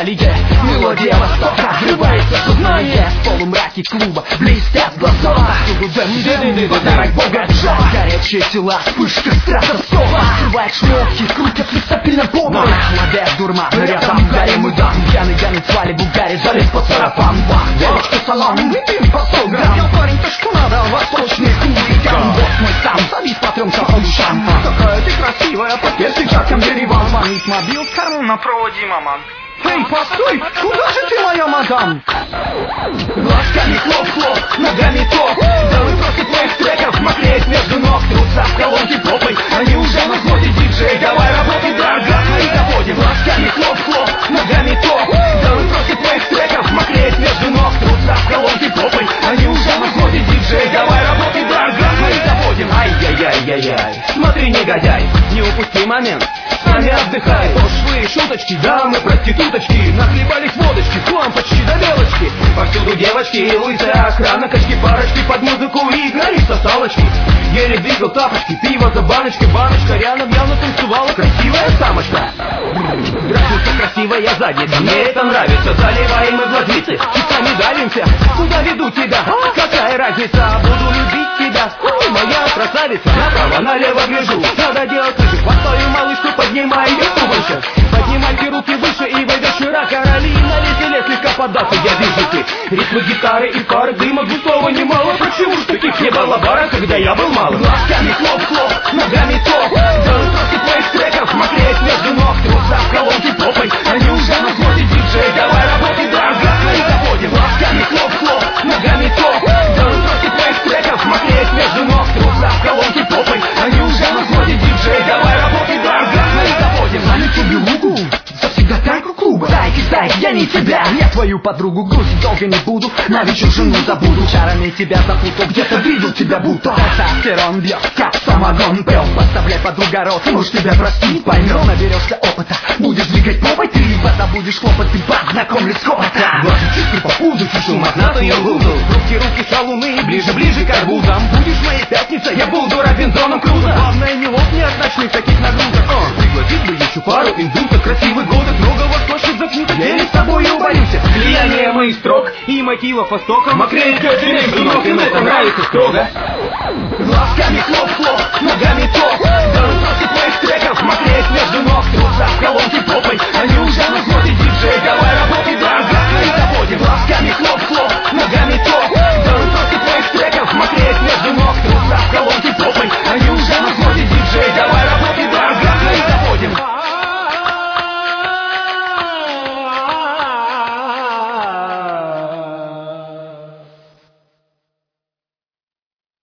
далее. Мелодия востока врывается в сознание. В полумраке клуба блестят глаза. Всюду дым, подарок бога Джо. Горячие тела, вспышка стратосола. Открывает шмотки, крутятся стапельно помню. Ловят дурман, рядом гарем и дам. Пьяный гонит свали Бугари, залез по сарафан. Девочка салам, выпьем по 100 грамм. Я парень, то что надо, восточный хулиган. Вот мой сам, завис по 3 ушам. Какая ты красивая, под перчатком деревом. Звонит мобил, в карман на проводе маман. Эй, постой, куда же ты, моя мадам? Глазками хлоп-хлоп, ногами топ. Да вы просто твоих треков смотреть между ног. Трутся в колонке попой, они уже на входе. Диджей, давай работай, дорога, мы доводим. Глазками хлоп-хлоп, ногами топ. Да вы просто твоих треков смотреть между ног. Трутся в колонке попой, они уже на входе. Диджей, давай работай, дорога, мы доводим. Ай-яй-яй-яй-яй, смотри, негодяй, не упусти момент. С нами отдыхай, пошлые шуточки, дамы, проституточки. Нахлебались водочки, хлам почти до белочки. Повсюду девочки и лысая охрана. Качки, парочки под музыку и играли сосалочки. Еле двигал тапочки, пиво за баночкой. Баночка рядом явно танцевала красивая самочка. Здравствуйте, красивая задница, мне это нравится. Заливаем мы глазницы и сами давимся. Куда веду тебя? Какая разница? Буду любить тебя, моя красавица. Направо-налево гляжу, надо делать лыжи. Хватаю малышку, поднимай ее выше. Поднимайте руки выше и войдешь широко. Каролина, веселее слегка податься, я вижу ты. Ритмы гитары и пары дыма густого немало. Почему ж таких не было бара, когда я был малым? Глазками хлоп-хлоп, ногами топ. Делаю просто твоих треков, смотреть между ног. Трутся в колонке попой, они уже на входе. Диджей, давай работай, дорога, мы доводим. Глазками хлоп-хлоп, ногами топ. Делаю просто твоих треков, смотреть между ног. Трутся в колонке попой, они уже на входе. Диджей, давай работай, дорога, мы доводим. На ютубе лугу, завсегдатайку клуба. Зайки, я не тебя, я твою подругу. Грустить долго не буду, на вечер жену забуду. Чарами тебя запутал, где-то видел тебя будто. Тестостерон бьет, как самогон пел. Подставляй подруга рот, может тебя простить. Поймешь, наберешься опыта, будешь двигать попой. Ты либо забудешь хлопать, ты познакомлюсь с опытом. Глазу чистый по пузу, чешу мохнатую лузу. Руки шалуны, ближе к арбузам. Будешь моей пятницей, я буду Робинзоном Крузо. Главное, не лопни от ночных таких нагрузок. Пригласить бы еще пару индусов, красивый годок, много восточных закнуток. Я с тобой убоюсь. Влияние моих строк и мотивов востока. Макрей, между ног, им это нравится строго. Глазками хлоп-хлоп,